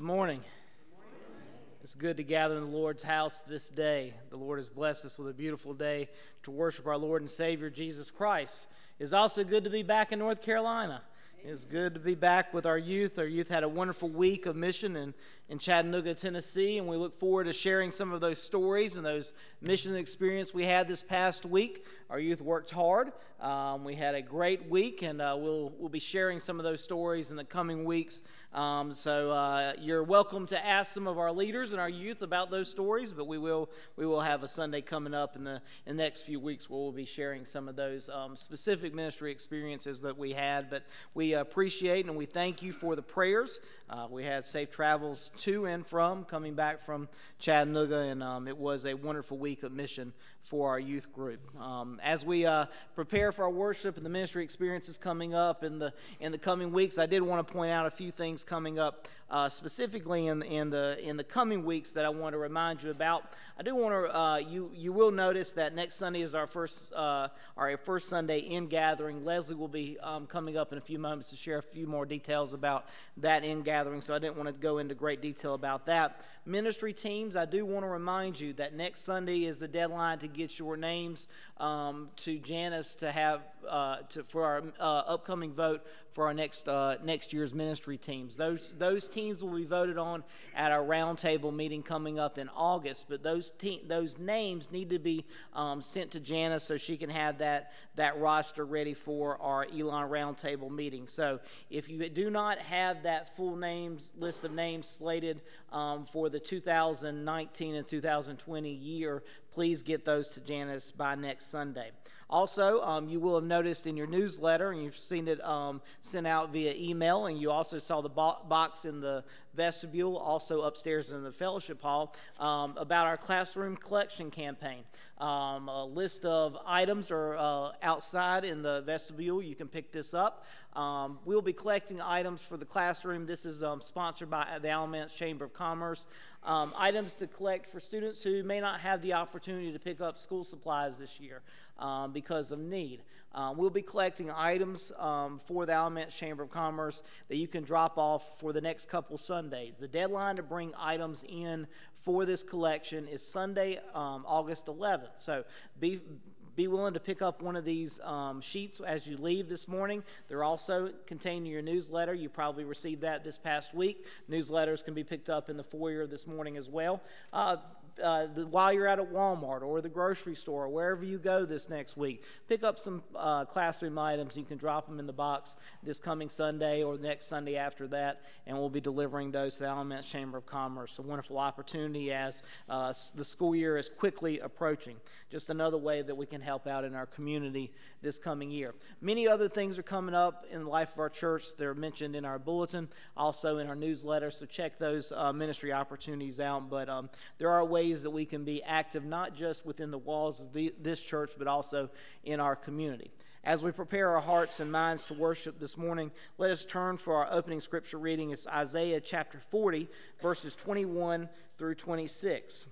Good morning. It's good to gather in the Lord's house this day. The Lord has blessed us with a beautiful day to worship our Lord and Savior, Jesus Christ. It's also good to be back in North Carolina. It's good to be back with our youth. Our youth had a wonderful week of mission in Chattanooga, Tennessee, and we look forward to sharing some of those stories and those mission experience we had this past week. Our youth worked hard. We had a great week, and we'll be sharing some of those stories in the coming weeks. So you're welcome to ask some of our leaders and our youth about those stories, but we will have a Sunday coming up in the next few weeks where we'll be sharing some of those specific ministry experiences that we had. But we appreciate and we thank you for the prayers. We had safe travels to and from coming back from Chattanooga, and it was a wonderful week of mission for our youth group. As we prepare for our worship and the ministry experiences coming up in the coming weeks, I did want to point out a few things coming up specifically in the coming weeks that I want to remind you about. I do want to you will notice that next Sunday is our first Sunday in gathering. Leslie will be coming up in a few moments to share a few more details about that in gathering, so I didn't want to go into great detail about that. Ministry teams, I do want to remind you that next Sunday is the deadline to get your names to Janice to have for our upcoming vote for our next year's ministry teams. Those teams will be voted on at our roundtable meeting coming up in August, but those names need to be sent to Janice so she can have that roster ready for our Elon roundtable meeting. So if you do not have that full list of names slated for the 2019 and 2020 year, please get those to Janice by next Sunday. Also, you will have noticed in your newsletter, and you've seen it sent out via email, and you also saw the box in the vestibule, also upstairs in the fellowship hall, about our classroom collection campaign. A list of items are outside in the vestibule. You can pick this up. We'll be collecting items for the classroom. This is sponsored by the Alamance Chamber of Commerce. Items to collect for students who may not have the opportunity to pick up school supplies this year because of need. We'll be collecting items for the Alamance Chamber of Commerce that you can drop off for the next couple Sundays. The deadline to bring items in for this collection is Sunday, August 11th. So be willing to pick up one of these sheets as you leave this morning. They're also contained in your newsletter. You probably received that this past week. Newsletters can be picked up in the foyer this morning as well. While you're out at Walmart or the grocery store or wherever you go this next week, pick up some classroom items. You can drop them in the box this coming Sunday or the next Sunday after that, and we'll be delivering those to the Alamance Chamber of Commerce. A wonderful opportunity as the school year is quickly approaching. Just another way that we can help out in our community this coming year. Many other things are coming up in the life of our church. They're mentioned in our bulletin, also in our newsletter, so check those ministry opportunities out. But there are ways that we can be active not just within the walls of this church, but also in our community. As we prepare our hearts and minds to worship this morning, let us turn for our opening scripture reading. It's Isaiah chapter 40, verses 21 through 26.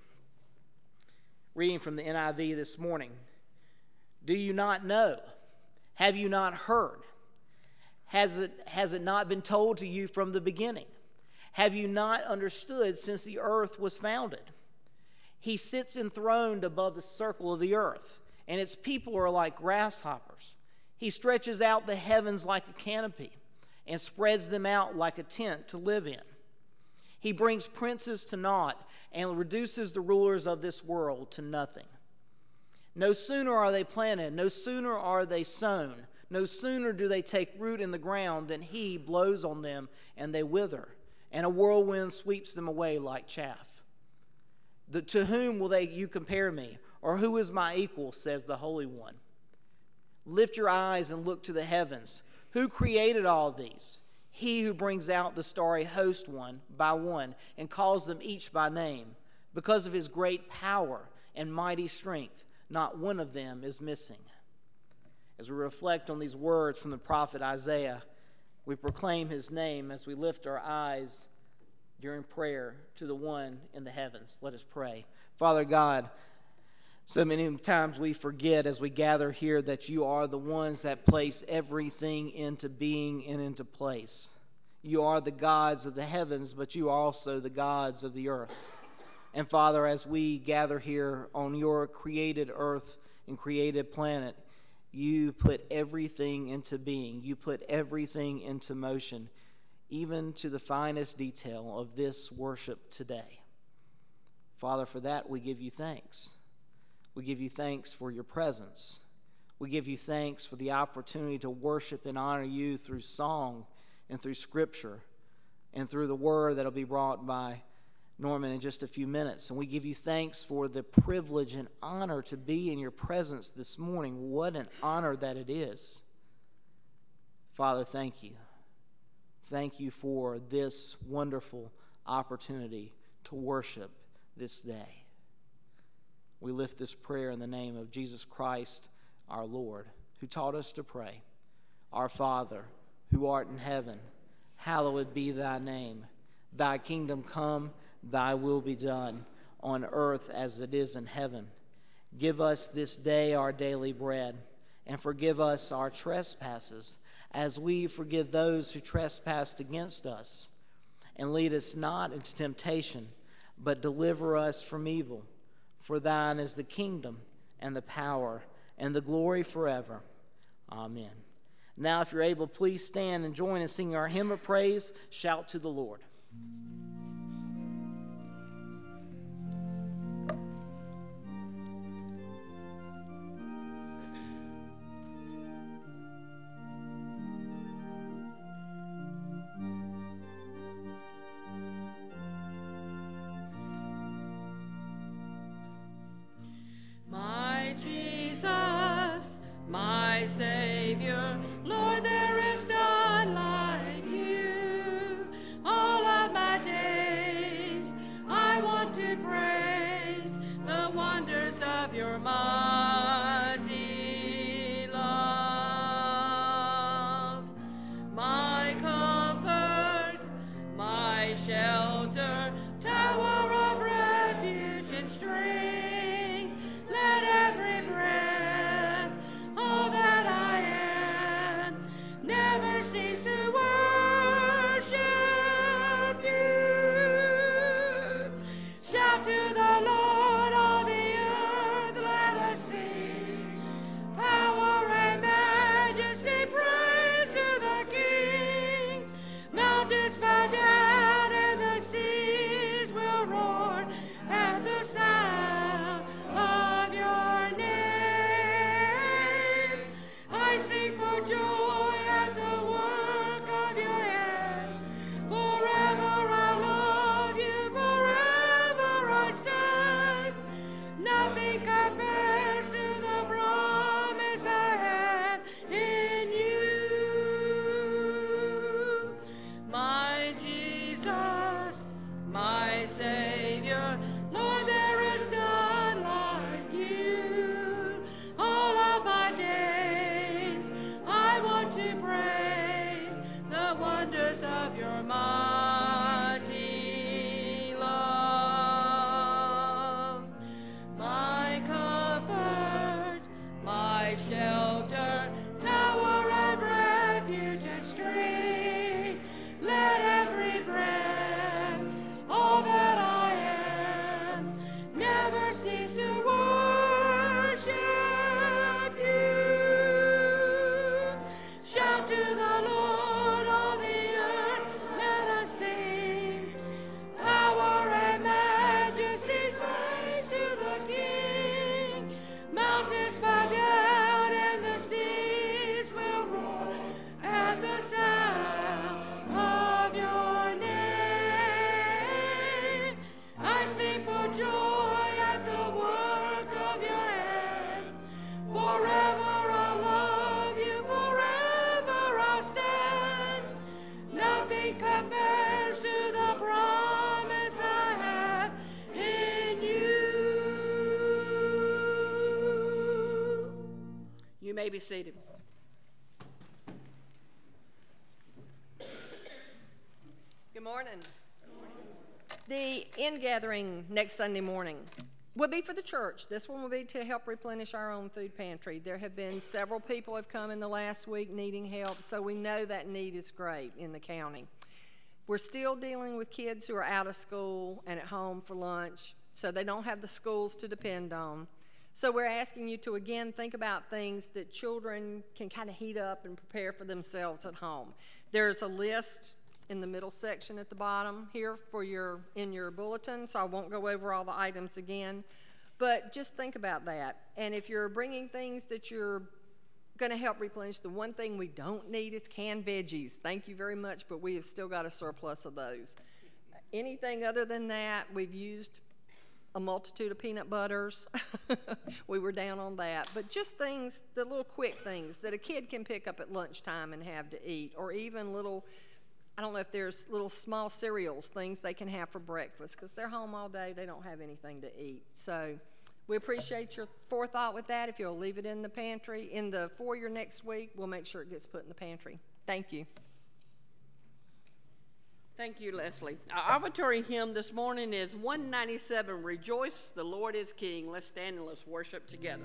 Reading from the NIV this morning. Do you not know? Have you not heard? Has it not been told to you from the beginning? Have you not understood since the earth was founded? He sits enthroned above the circle of the earth, and its people are like grasshoppers. He stretches out the heavens like a canopy and spreads them out like a tent to live in. He brings princes to naught and reduces the rulers of this world to nothing. No sooner are they planted, no sooner are they sown, no sooner do they take root in the ground than he blows on them and they wither, and a whirlwind sweeps them away like chaff. To whom will you compare me? Or who is my equal, says the Holy One. Lift your eyes and look to the heavens. Who created all these? He who brings out the starry host one by one and calls them each by name. Because of his great power and mighty strength, not one of them is missing. As we reflect on these words from the prophet Isaiah, we proclaim his name as we lift our eyes during prayer to the one in the heavens. Let us pray. Father God, so many times we forget as we gather here that you are the ones that place everything into being and into place. You are the gods of the heavens, but you are also the gods of the earth. And Father, as we gather here on your created earth and created planet, you put everything into being. You put everything into motion, even to the finest detail of this worship today. Father, for that we give you thanks. We give you thanks for your presence. We give you thanks for the opportunity to worship and honor you through song and through Scripture and through the word that will be brought by Norman in just a few minutes. And we give you thanks for the privilege and honor to be in your presence this morning. What an honor that it is. Father, thank you. Thank you for this wonderful opportunity to worship this day. We lift this prayer in the name of Jesus Christ, our Lord, who taught us to pray. Our Father, who art in heaven, hallowed be thy name. Thy kingdom come, thy will be done, on earth as it is in heaven. Give us this day our daily bread, and forgive us our trespasses, as we forgive those who trespass against us. And lead us not into temptation, but deliver us from evil. For thine is the kingdom, and the power, and the glory forever. Amen. Now, if you're able, please stand and join in singing our hymn of praise, Shout to the Lord. My Jesus, my Savior, Lord, there is none like you. All of my days I want to praise the wonders of your mighty love. My comfort, my shelter, tower of refuge and strength, let every breath, all that I am, never cease to worship you. Shout to the Lord, all the earth, let us sing. Power and majesty, praise to the King. Mountains bow down and the seas will roar at the sound of your name. I sing for joy at the work of your hand. Forever I love you, forever I stand. Nothing compares to the promise I have in you. My Jesus, my Savior, Lord, there is none like you. All of my days I want to praise the wonders of your mighty love. My comfort, my shelter, tower of refuge and strength, let every breath, all that I am, never cease to worship you. Shout to the Lord, all the earth, let us sing. Power and majesty, praise to the King. Mountains bow down and the seas will roar at the sound of your name. I sing for joy at the work of your hands. Forever I'll love you, forever I'll stand. Nothing compares to the promise I have in you. You may be seated. Good morning. The end gathering next Sunday morning will be for the church. This one will be to help replenish our own food pantry. There have been several people have come in the last week needing help, so we know that need is great in the county. We're still dealing with kids who are out of school and at home for lunch, so they don't have the schools to depend on. So we're asking you to, again, think about things that children can kind of heat up and prepare for themselves at home. There's a list in the middle section at the bottom here in your bulletin, so I won't go over all the items again. But just think about that. And if you're bringing things that you're going to help replenish, the one thing we don't need is canned veggies. Thank you very much, but we have still got a surplus of those. Anything other than that, we've used a multitude of peanut butters. We were down on that. But just things, the little quick things that a kid can pick up at lunchtime and have to eat, or even little, I don't know if there's little small cereals, things they can have for breakfast, because they're home all day, they don't have anything to eat. So we appreciate your forethought with that. If you'll leave it in the pantry, in the foyer next week, we'll make sure it gets put in the pantry. Thank you. Thank you, Leslie. Our offertory hymn this morning is 197, Rejoice, the Lord is King. Let's stand and let's worship together.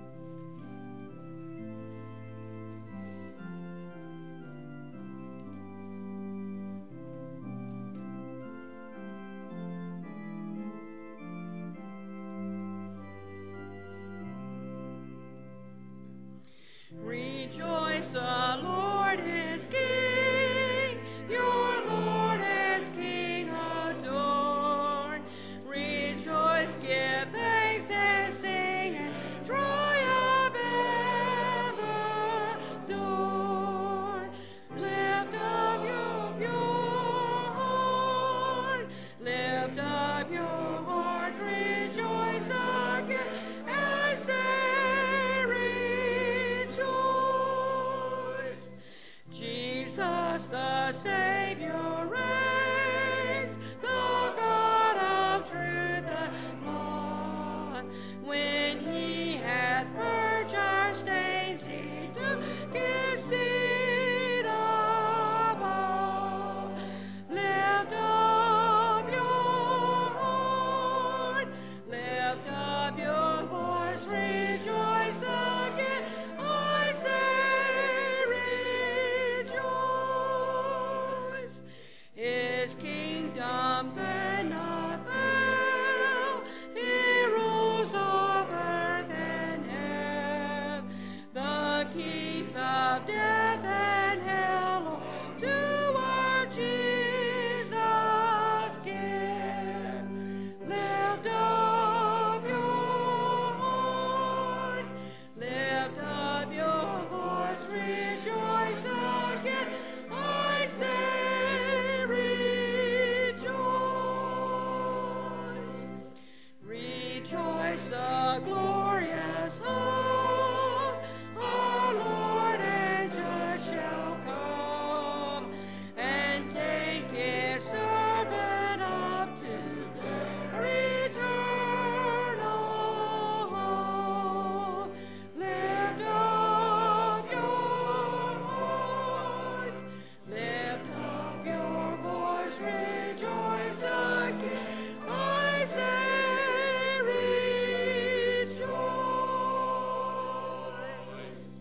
Rejoice, the Lord is King, your Lord is King adorned. Rejoice, give thanks and sing, and triumph ever adorn. Lift up your pure heart, lift up your hearts, rejoice again, I say rejoice. Jesus the Savior reigns, the God of truth and law. When he hath purged our stains, he took his seat above. Lift up your heart, lift up your voice, rejoice again, I say rejoice. His kingdom then not fail, he rules over earth and heaven. The keys of death and hell to our Jesus give. Lift up your heart, lift up your voice, rejoice again, I say rejoice. Rejoice, the glorious hope, our Lord and Judge shall come, and take his servant up to their eternal home. Lift up your heart, lift up your voice, rejoice again, I say rejoice.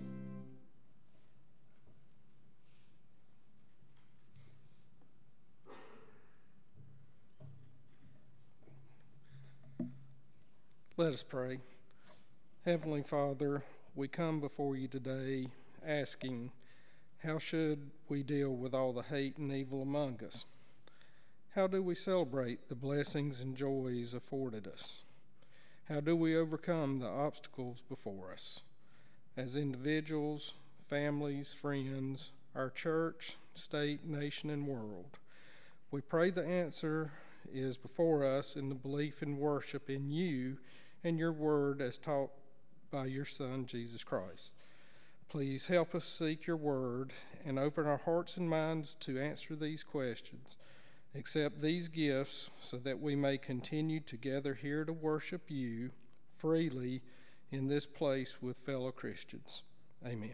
Let us pray. Heavenly Father, we come before you today asking, how should we deal with all the hate and evil among us? How do we celebrate the blessings and joys afforded us? How do we overcome the obstacles before us? As individuals, families, friends, our church, state, nation, and world, we pray the answer is before us in the belief and worship in you and your word as taught by your Son, Jesus Christ. Please help us seek your word and open our hearts and minds to answer these questions. Accept these gifts so that we may continue together here to worship you freely in this place with fellow Christians. Amen.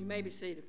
may be seated.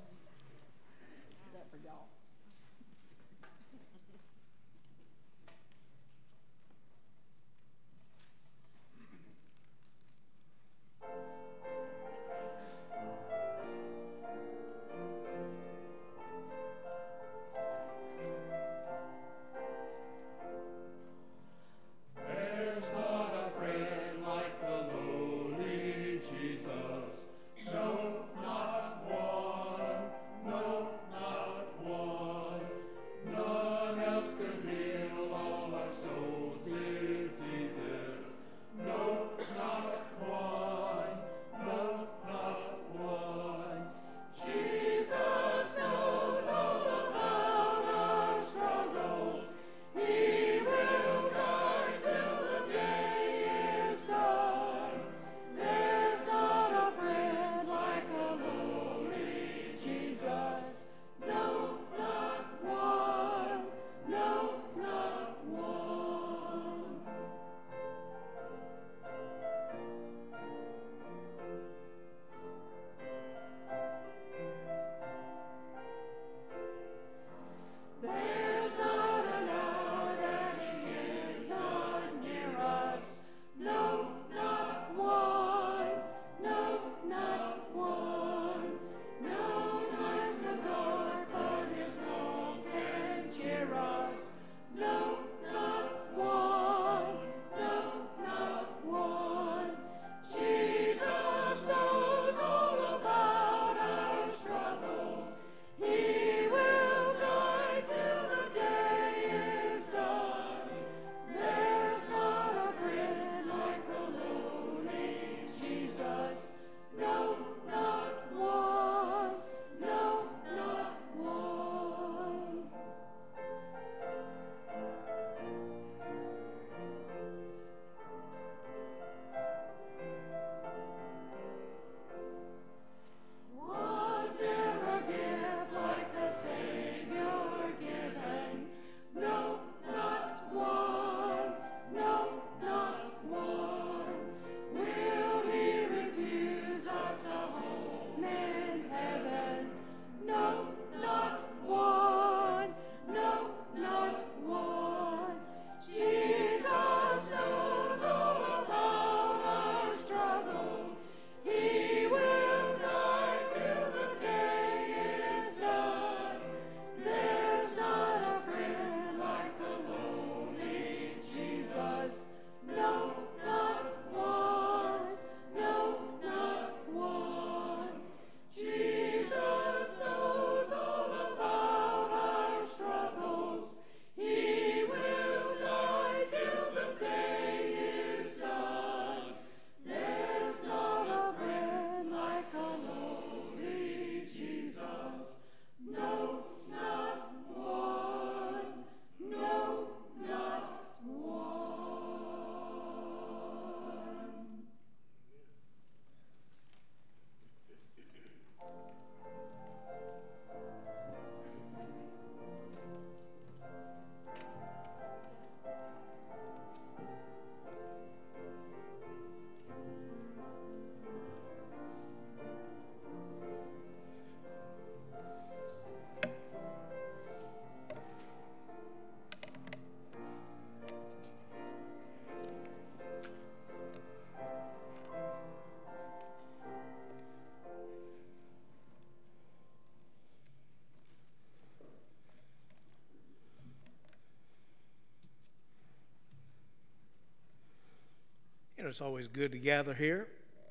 It's always good to gather here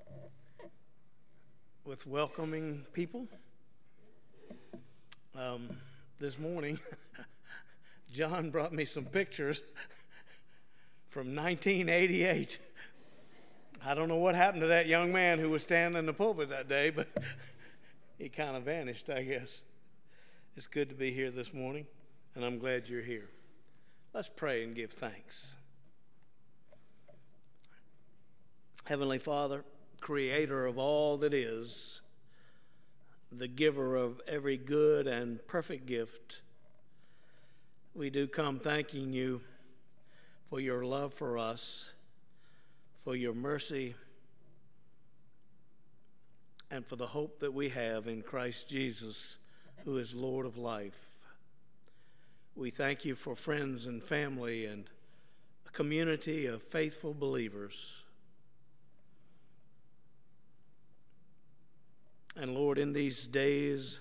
with welcoming people. This morning, John brought me some pictures from 1988. I don't know what happened to that young man who was standing in the pulpit that day, but he kind of vanished, I guess. It's good to be here this morning, and I'm glad you're here. Let's pray and give thanks. Heavenly Father, creator of all that is, the giver of every good and perfect gift, we do come thanking you for your love for us, for your mercy, and for the hope that we have in Christ Jesus, who is Lord of life. We thank you for friends and family and a community of faithful believers. And Lord, in these days,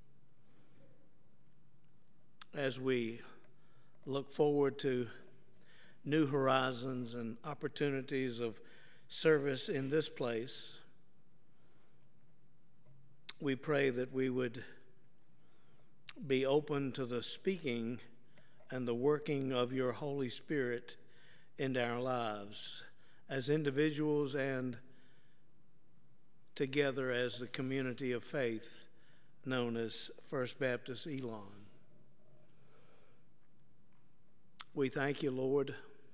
as we look forward to new horizons and opportunities of service in this place, we pray that we would be open to the speaking and the working of your Holy Spirit into our lives as individuals and together as the community of faith known as First Baptist Elon. We thank you, Lord,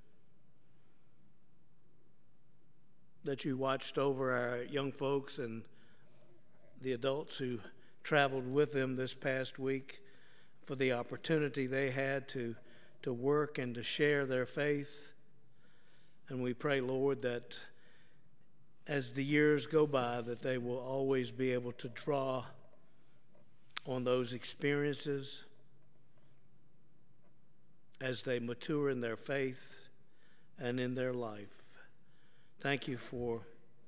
that you watched over our young folks and the adults who traveled with them this past week, for the opportunity they had to work and to share their faith. And we pray, Lord, that as the years go by, that they will always be able to draw on those experiences as they mature in their faith and in their life. Thank you for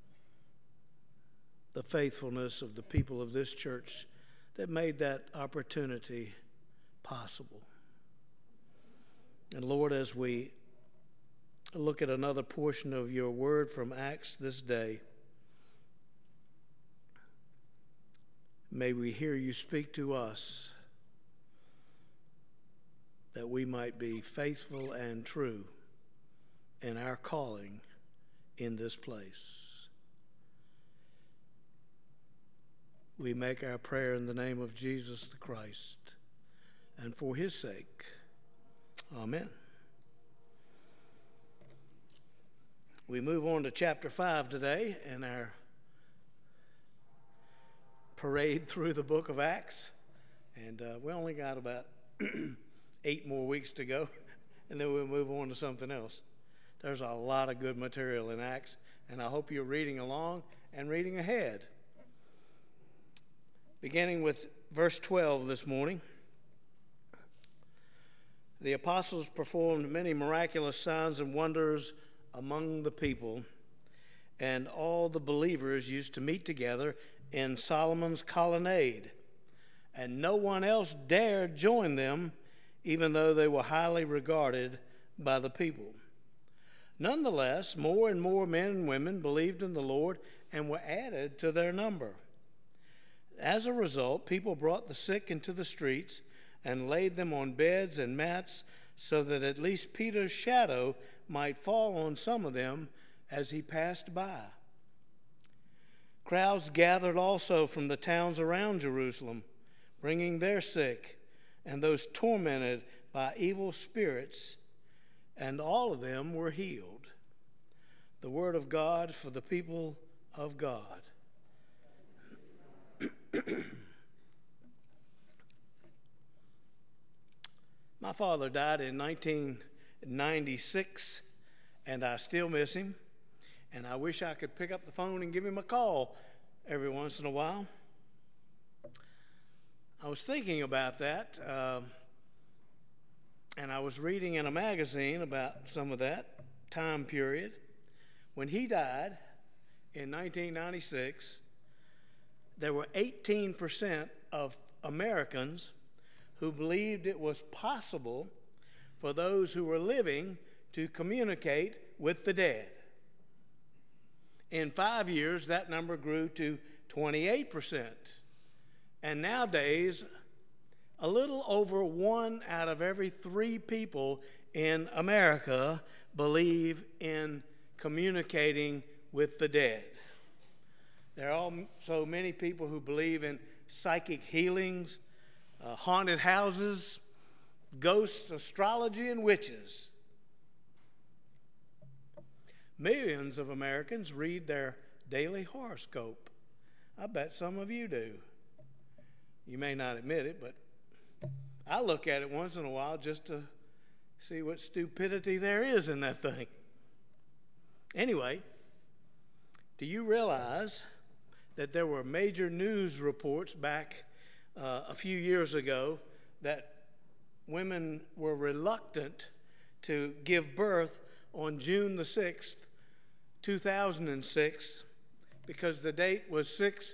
the faithfulness of the people of this church that made that opportunity possible. And Lord, as we look at another portion of your word from Acts this day, may we hear you speak to us, that we might be faithful and true in our calling in this place. We make our prayer in the name of Jesus the Christ, and for his sake. Amen. We move on to chapter 5 today in our parade through the book of Acts. And we only got about 8 more weeks to go, and then we'll move on to something else. There's a lot of good material in Acts, and I hope you're reading along and reading ahead. Beginning with verse 12 this morning. The apostles performed many miraculous signs and wonders among the people, and all the believers used to meet together in Solomon's colonnade, and no one else dared join them, even though they were highly regarded by the people. Nonetheless, more and more men and women believed in the Lord and were added to their number. As a result, people brought the sick into the streets and laid them on beds and mats, so that at least Peter's shadow might fall on some of them as he passed by. Crowds gathered also from the towns around Jerusalem, bringing their sick and those tormented by evil spirits, and all of them were healed. The word of God for the people of God. My father died in 1996, and I still miss him, and I wish I could pick up the phone and give him a call every once in a while. I was thinking about that, and I was reading in a magazine about some of that time period. When he died in 1996, there were 18% of Americans who believed it was possible for those who were living to communicate with the dead. In 5 years, that number grew to 28%. And nowadays, a little over 1 out of every 3 people in America believe in communicating with the dead. There are also many people who believe in psychic healings, haunted houses, ghosts, astrology, and witches. Millions of Americans read their daily horoscope. I bet some of you do. You may not admit it, but I look at it once in a while just to see what stupidity there is in that thing. Anyway, do you realize that there were major news reports back a few years ago that women were reluctant to give birth on June the 6th, 2006, because the date was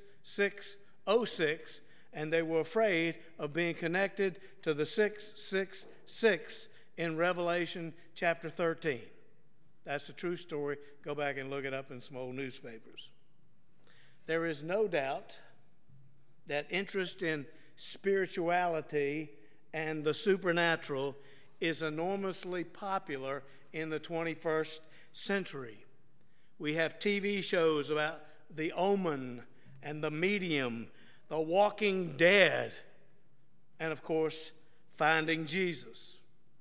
6606, and they were afraid of being connected to the 666 in Revelation chapter 13. That's a true story. Go back and look it up in some old newspapers. There is no doubt that interest in spirituality and the supernatural is enormously popular in the 21st century. We have TV shows about The Omen and The Medium, The Walking Dead, and of course, Finding Jesus.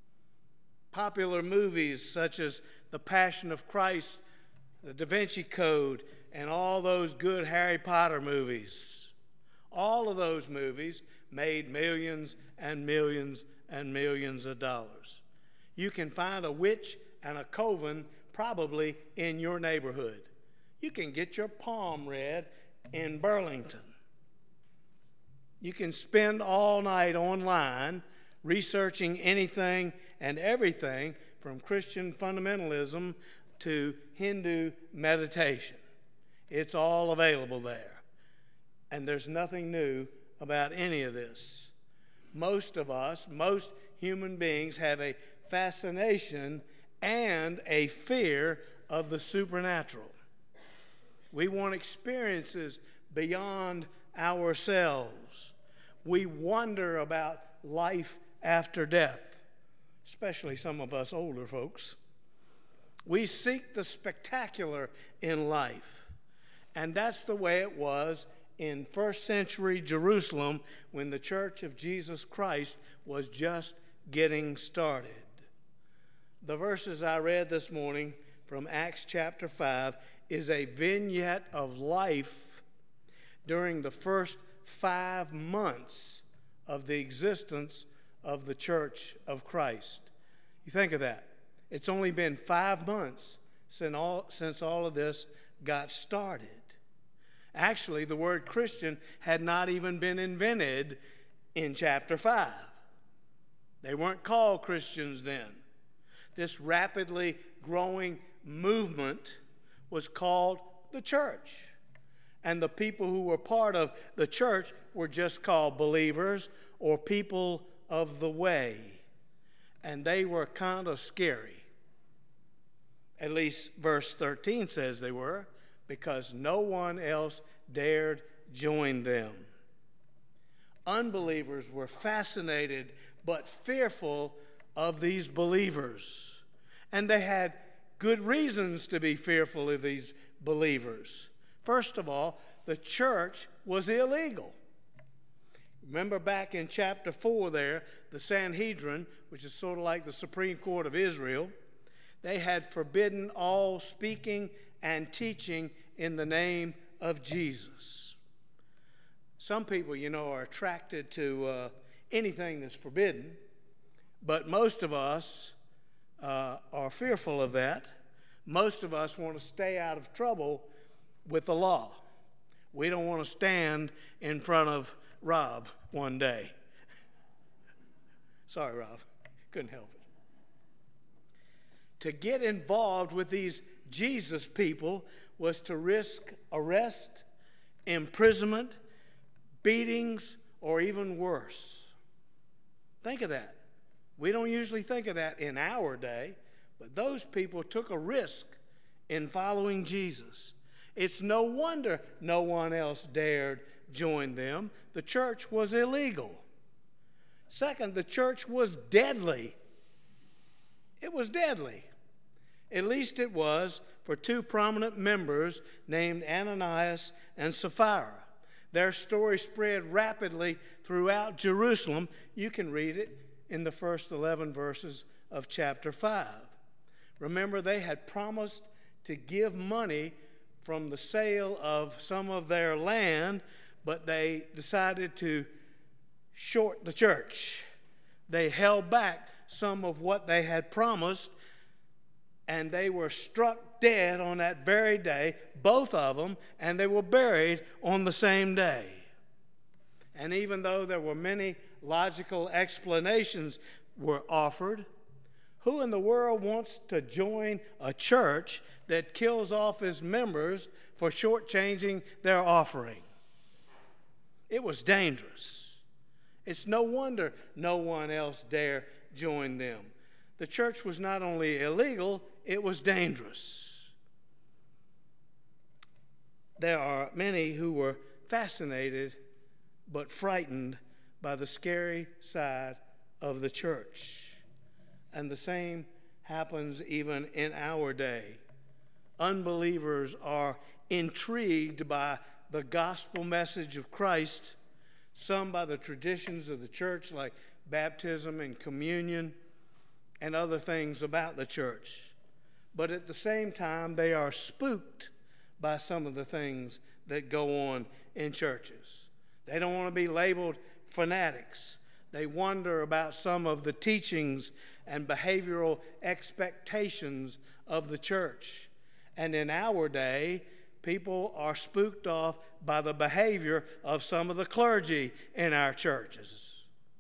Popular movies such as The Passion of Christ, The Da Vinci Code, and all those good Harry Potter movies. All of those movies made millions and millions and millions of dollars. You can find a witch and a coven probably in your neighborhood. You can get your palm read in Burlington. You can spend all night online researching anything and everything from Christian fundamentalism to Hindu meditation. It's all available there. And there's nothing new about any of this. Most of us, most human beings, have a fascination and a fear of the supernatural. We want experiences beyond ourselves. We wonder about life after death, especially some of us older folks. We seek the spectacular in life, and that's the way it was in first century Jerusalem when the Church of Jesus Christ was just getting started. The verses I read this morning from Acts chapter 5 is a vignette of life during the first 5 months of the existence of the Church of Christ. You think of that. It's only been 5 months since all of this got started. Actually, the word Christian had not even been invented in chapter 5. They weren't called Christians then. This rapidly growing movement was called the church. And the people who were part of the church were just called believers or people of the way. And they were kind of scary. At least verse 13 says they were, because no one else dared join them. Unbelievers were fascinated but fearful of these believers. And they had good reasons to be fearful of these believers. First of all, the church was illegal. Remember back in chapter 4 there, the Sanhedrin, which is sort of like the Supreme Court of Israel, they had forbidden all speaking and teaching in the name of Jesus. Some people, are attracted to anything that's forbidden, but most of us are fearful of that. Most of us want to stay out of trouble with the law. We don't want to stand in front of Rob one day. Sorry, Rob. Couldn't help it. To get involved with these Jesus people was to risk arrest, imprisonment, beatings, or even worse. Think of that. We don't usually think of that in our day, but those people took a risk in following Jesus. It's no wonder no one else dared join them. The church was illegal. Second, the church was deadly. It was deadly. At least it was for two prominent members named Ananias and Sapphira. Their story spread rapidly throughout Jerusalem. You can read it in the first 11 verses of chapter 5. Remember, they had promised to give money from the sale of some of their land, but they decided to short the church. They held back some of what they had promised, and they were struck dead on that very day, both of them, and they were buried on the same day. And even though there were many logical explanations were offered, who in the world wants to join a church that kills off its members for shortchanging their offering? It was dangerous. It's no wonder no one else dare join them. The church was not only illegal, it was dangerous. There are many who were fascinated but frightened by the scary side of the church. And the same happens even in our day. Unbelievers are intrigued by the gospel message of Christ, some by the traditions of the church like baptism and communion and other things about the church. But at the same time, they are spooked by some of the things that go on in churches. They don't want to be labeled fanatics. They wonder about some of the teachings and behavioral expectations of the church. And in our day, people are spooked off by the behavior of some of the clergy in our churches.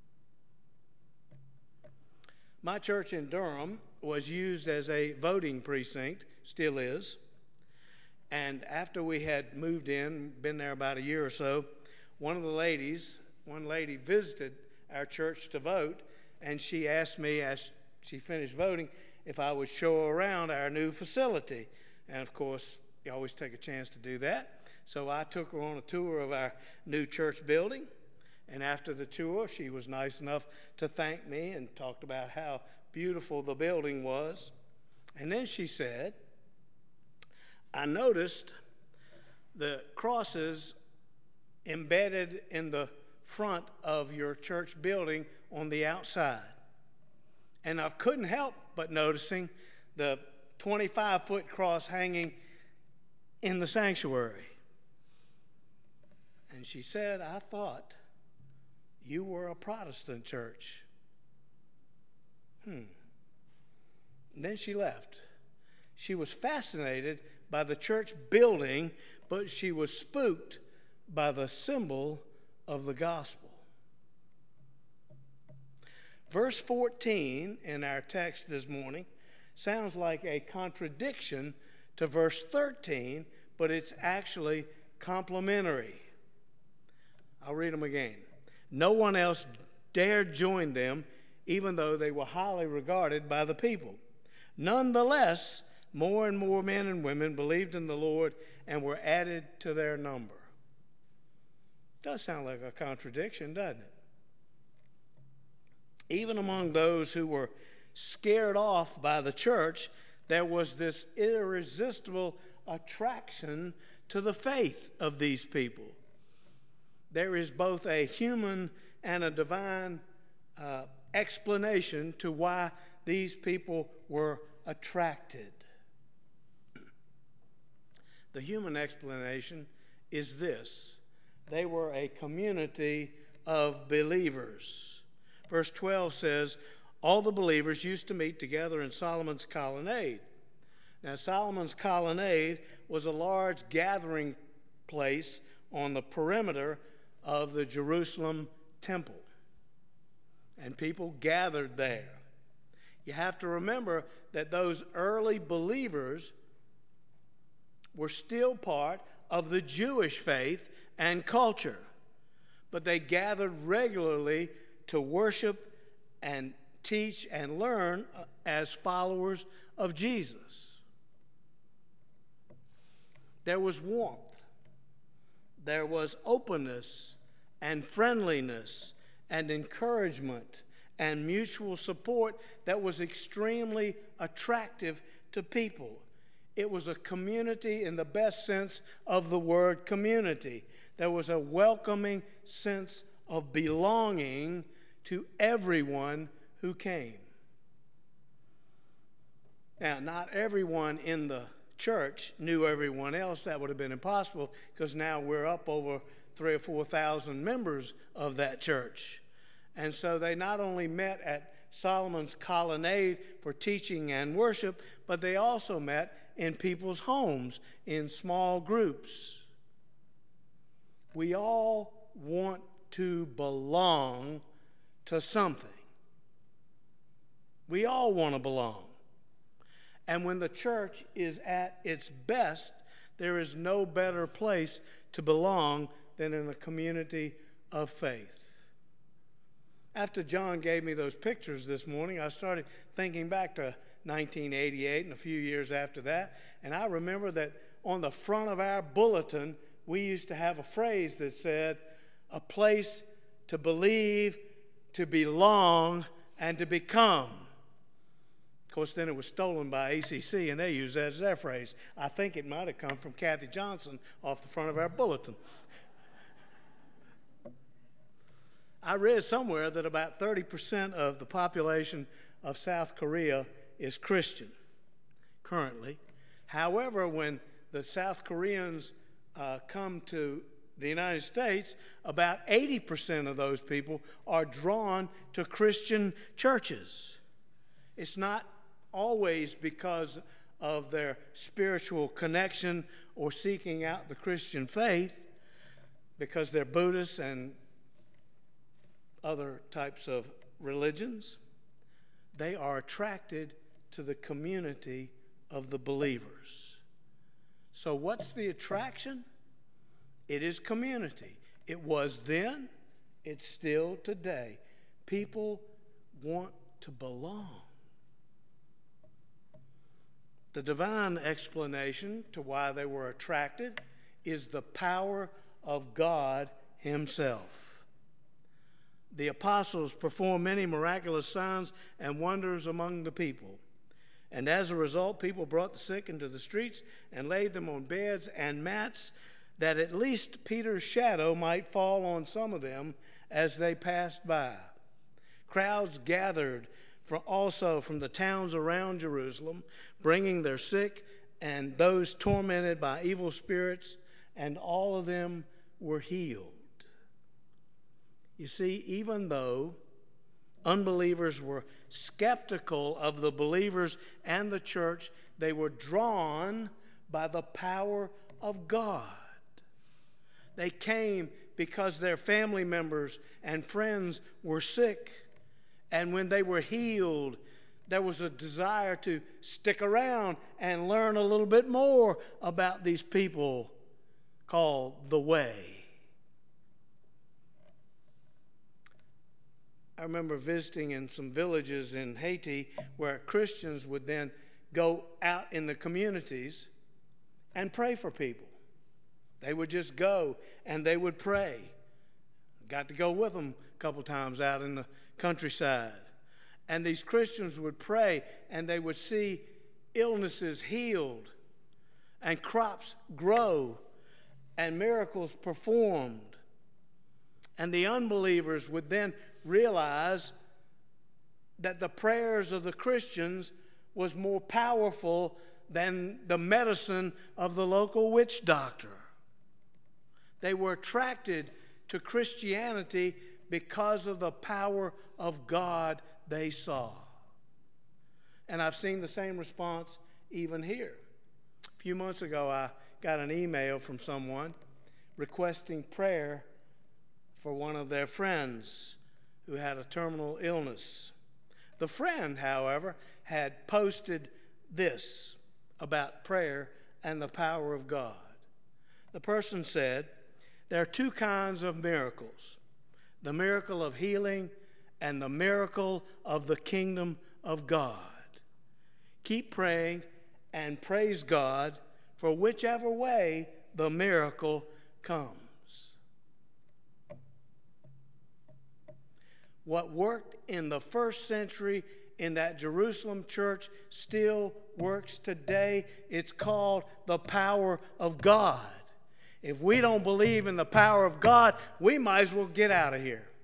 My church in Durham was used as a voting precinct, still is. And after we had moved in, been there about a year or so, one lady visited our church to vote, and she asked me as she finished voting if I would show her around our new facility. And of course, you always take a chance to do that. So I took her on a tour of our new church building. And after the tour, she was nice enough to thank me and talked about how beautiful the building was. And then she said, I noticed the crosses embedded in the front of your church building on the outside. And I couldn't help but noticing the 25-foot cross hanging in the sanctuary. And she said, I thought you were a Protestant church. And then she left. She was fascinated by the church building, but she was spooked by the symbol of the gospel. Verse 14 in our text this morning sounds like a contradiction to verse 13, but it's actually complementary. I'll read them again. No one else dared join them, even though they were highly regarded by the people. Nonetheless, more and more men and women believed in the Lord and were added to their number. Does sound like a contradiction, doesn't it? Even among those who were scared off by the church, there was this irresistible attraction to the faith of these people. There is both a human and a divine explanation to why these people were attracted. The human explanation is this: they were a community of believers. Verse 12 says, all the believers used to meet together in Solomon's colonnade. Now, Solomon's colonnade was a large gathering place on the perimeter of the Jerusalem temple, and people gathered there. You have to remember that those early believers were still part of the Jewish faith and culture, but they gathered regularly to worship and teach and learn as followers of Jesus. There was warmth, there was openness and friendliness and encouragement and mutual support that was extremely attractive to people. It was a community in the best sense of the word community. There was a welcoming sense of belonging to everyone who came. Now, not everyone in the church knew everyone else. That would have been impossible, because now we're up over 3,000 or 4,000 members of that church. And so they not only met at Solomon's colonnade for teaching and worship, but they also met in people's homes, in small groups. We all want to belong to something. We all want to belong. And when the church is at its best, there is no better place to belong than in a community of faith. After John gave me those pictures this morning, I started thinking back to 1988 and a few years after that, and I remember that on the front of our bulletin, we used to have a phrase that said, "A place to believe, to belong, and to become." Of course, then it was stolen by ACC, and they used that as their phrase. I think it might have come from Kathy Johnson off the front of our bulletin. I read somewhere that about 30% of the population of South Korea is Christian currently. However, when the South Koreans come to the United States, about 80% of those people are drawn to Christian churches. It's not always because of their spiritual connection or seeking out the Christian faith, because they're Buddhists and other types of religions. They are attracted to the community of the believers. So what's the attraction? It is community. It was then, it's still today. People want to belong. The divine explanation to why they were attracted is the power of God Himself. The apostles performed many miraculous signs and wonders among the people. And as a result, people brought the sick into the streets and laid them on beds and mats, that at least Peter's shadow might fall on some of them as they passed by. Crowds gathered also from the towns around Jerusalem, bringing their sick and those tormented by evil spirits, and all of them were healed. You see, even though unbelievers were skeptical of the believers and the church, they were drawn by the power of God. They came because their family members and friends were sick. And when they were healed, there was a desire to stick around and learn a little bit more about these people called the Way. I remember visiting in some villages in Haiti where Christians would then go out in the communities and pray for people. They would just go and they would pray. Got to go with them a couple times out in the countryside. And these Christians would pray and they would see illnesses healed and crops grow and miracles performed. And the unbelievers would then realize that the prayers of the Christians was more powerful than the medicine of the local witch doctor. They were attracted to Christianity because of the power of God they saw. And I've seen the same response even here. A few months ago, I got an email from someone requesting prayer for one of their friends who had a terminal illness. The friend, however, had posted this about prayer and the power of God. The person said, "There are two kinds of miracles, the miracle of healing and the miracle of the kingdom of God. Keep praying and praise God for whichever way the miracle comes." What worked in the first century in that Jerusalem church still works today. It's called the power of God. If we don't believe in the power of God, we might as well get out of here.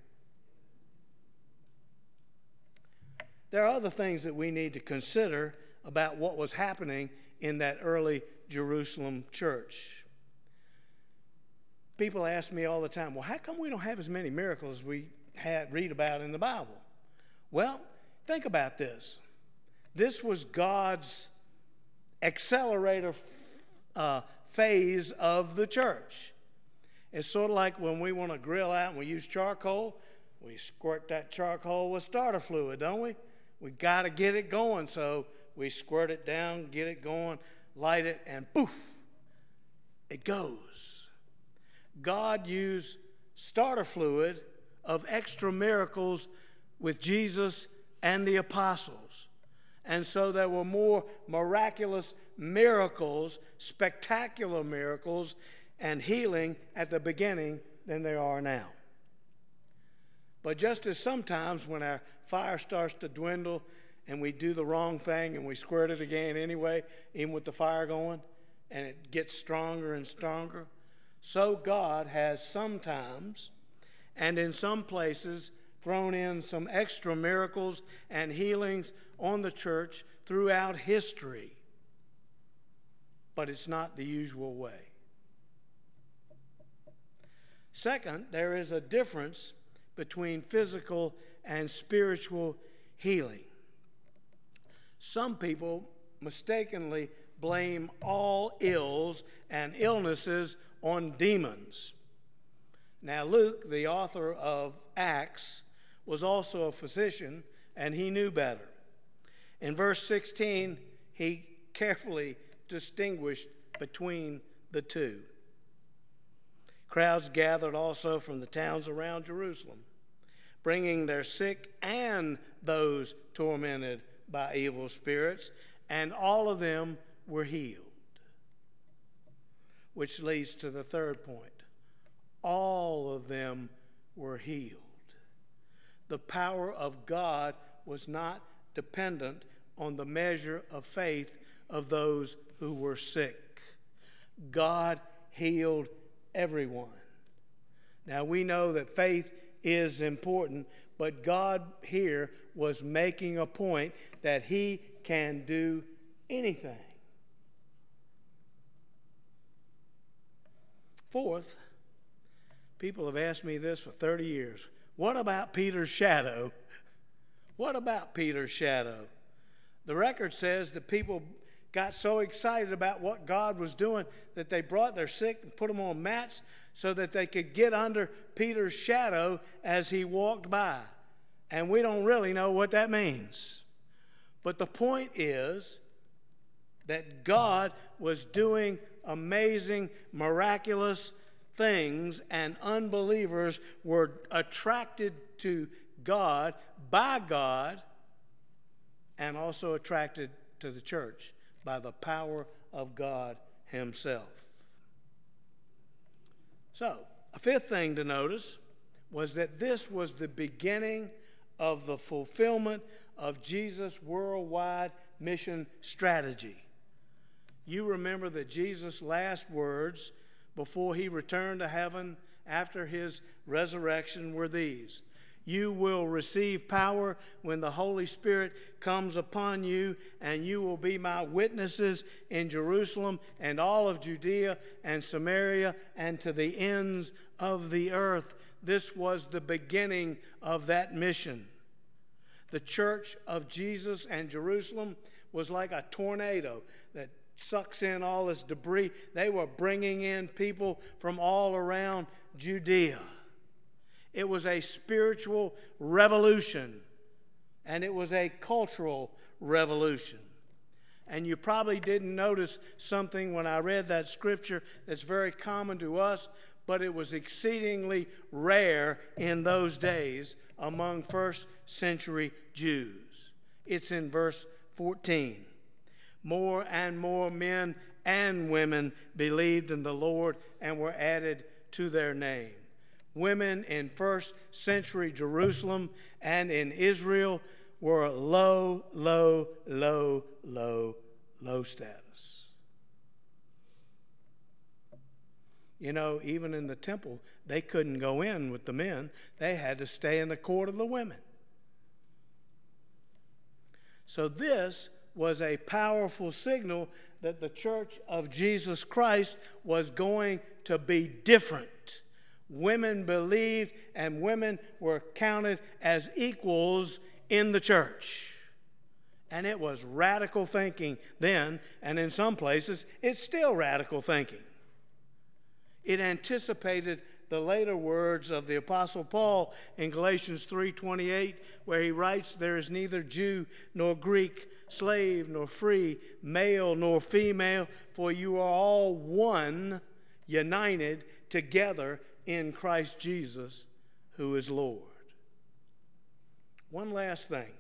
There are other things that we need to consider about what was happening in that early Jerusalem church. People ask me all the time, well, how come we don't have as many miracles as we read about in the Bible? Well, think about this. This was God's accelerator phase of the church. It's sort of like when we want to grill out and we use charcoal, we squirt that charcoal with starter fluid, don't we? We got to get it going, so we squirt it down, get it going, light it, and poof, it goes. God used starter fluid of extra miracles with Jesus and the apostles. And so there were more miraculous miracles, spectacular miracles, and healing at the beginning than there are now. But just as sometimes when our fire starts to dwindle and we do the wrong thing and we squirt it again anyway, even with the fire going, and it gets stronger and stronger, so God has sometimes and in some places thrown in some extra miracles and healings on the church throughout history. But it's not the usual way. Second, there is a difference between physical and spiritual healing. Some people mistakenly blame all ills and illnesses on demons. Now, Luke, the author of Acts, was also a physician, and he knew better. In verse 16, he carefully distinguished between the two. Crowds gathered also from the towns around Jerusalem, bringing their sick and those tormented by evil spirits, and all of them were healed. Which leads to the third point. All of them were healed. The power of God was not dependent on the measure of faith of those who were sick. God healed everyone. Now we know that faith is important, but God here was making a point that He can do anything. Fourth, people have asked me this for 30 years. What about Peter's shadow? What about Peter's shadow? The record says that people got so excited about what God was doing that they brought their sick and put them on mats so that they could get under Peter's shadow as he walked by. And we don't really know what that means. But the point is that God was doing amazing, miraculous things, and unbelievers were attracted to God, by God, and also attracted to the church by the power of God Himself. So, a fifth thing to notice was that this was the beginning of the fulfillment of Jesus' worldwide mission strategy. You remember that Jesus' last words before He returned to heaven after His resurrection were these: "You will receive power when the Holy Spirit comes upon you, and you will be my witnesses in Jerusalem and all of Judea and Samaria and to the ends of the earth." This was the beginning of that mission. The church of Jesus and Jerusalem was like a tornado that sucks in all this debris. They were bringing in people from all around Judea. It was a spiritual revolution, and it was a cultural revolution. And you probably didn't notice something when I read that scripture that's very common to us, but it was exceedingly rare in those days among first century Jews. It's in verse 14. More and more men and women believed in the Lord and were added to their name. Women in first century Jerusalem and in Israel were low status. You know, even in the temple, they couldn't go in with the men. They had to stay in the court of the women. So this was a powerful signal that the church of Jesus Christ was going to be different. Women believed, and women were counted as equals in the church. And it was radical thinking then, and in some places, it's still radical thinking. It anticipated the later words of the Apostle Paul in Galatians 3:28, where he writes, "There is neither Jew nor Greek, slave nor free, male nor female, for you are all one, united together in Christ Jesus, who is Lord." One last thing.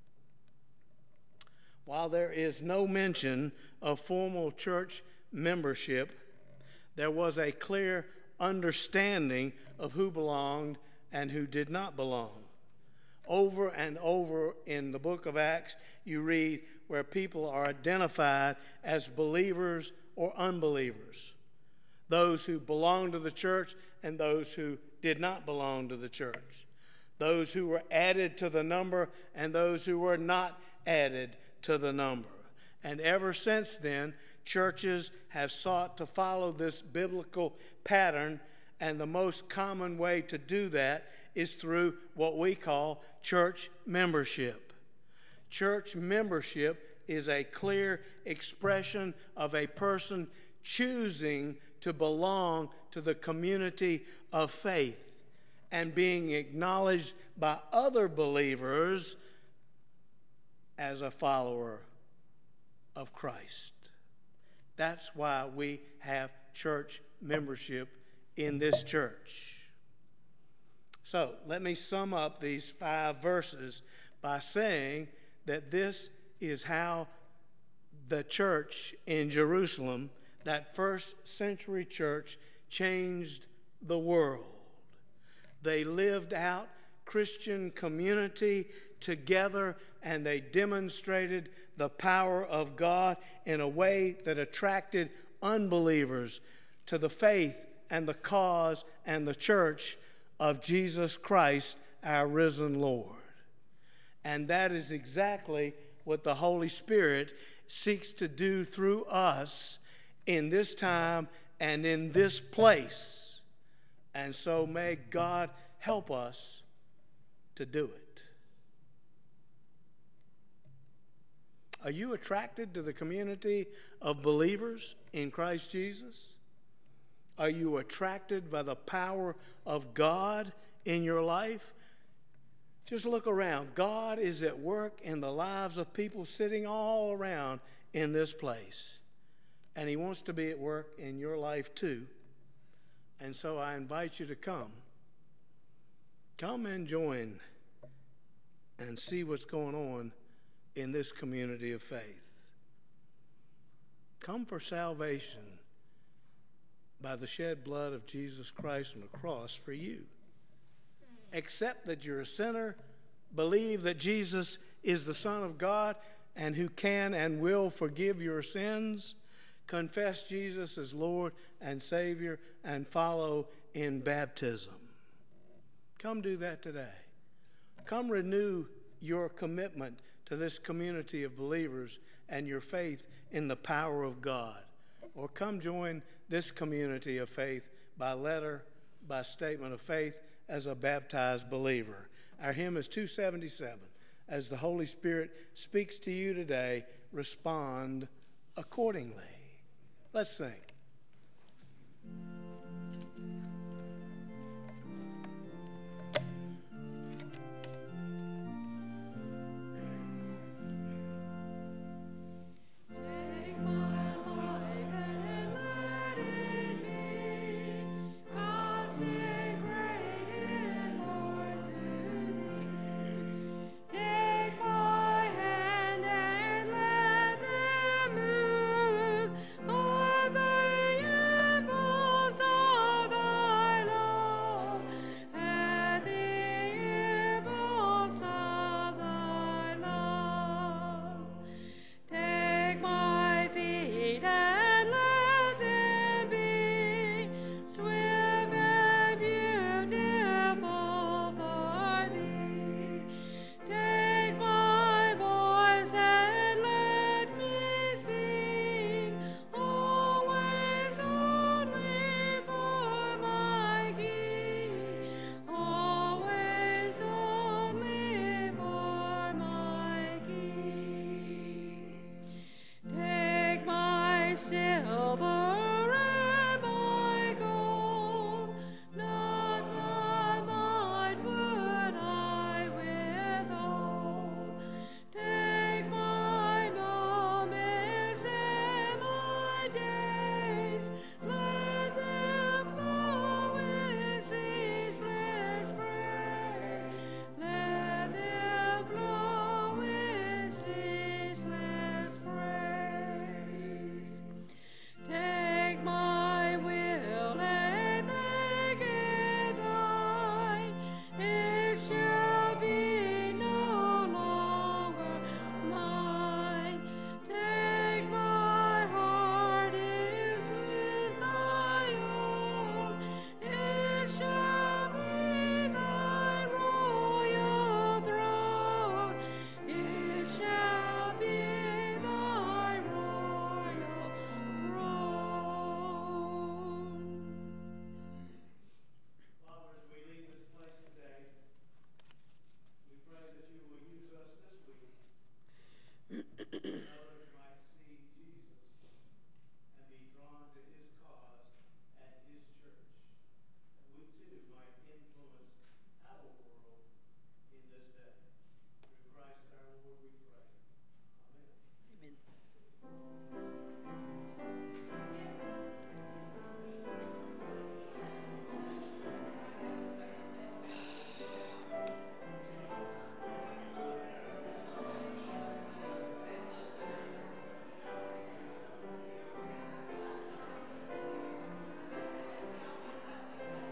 While there is no mention of formal church membership, there was a clear understanding of who belonged and who did not belong. Over and over in the book of Acts, you read where people are identified as believers or unbelievers, those who belong to the church and those who did not belong to the church, those who were added to the number and those who were not added to the number. And ever since then, churches have sought to follow this biblical pattern, and the most common way to do that is through what we call church membership. Church membership is a clear expression of a person choosing to belong to the community of faith and being acknowledged by other believers as a follower of Christ. That's why we have church membership in this church. So let me sum up these 5 verses by saying that this is how the church in Jerusalem, that first century church, changed the world. They lived out Christian community together, and they demonstrated the power of God in a way that attracted unbelievers to the faith and the cause and the church of Jesus Christ, our risen Lord. And that is exactly what the Holy Spirit seeks to do through us in this time and in this place. And so may God help us to do it. Are you attracted to the community of believers in Christ Jesus? Are you attracted by the power of God in your life? Just look around. God is at work in the lives of people sitting all around in this place. And He wants to be at work in your life too. And so I invite you to come. Come and join and see what's going on in this community of faith. Come for salvation by the shed blood of Jesus Christ on the cross for you. Accept that you're a sinner, believe that Jesus is the Son of God and who can and will forgive your sins, confess Jesus as Lord and Savior, and follow in baptism. Come do that today. Come renew your commitment to this community of believers and your faith in the power of God. Or come join this community of faith by letter, by statement of faith as a baptized believer. Our hymn is 277. As the Holy Spirit speaks to you today, respond accordingly. Let's sing.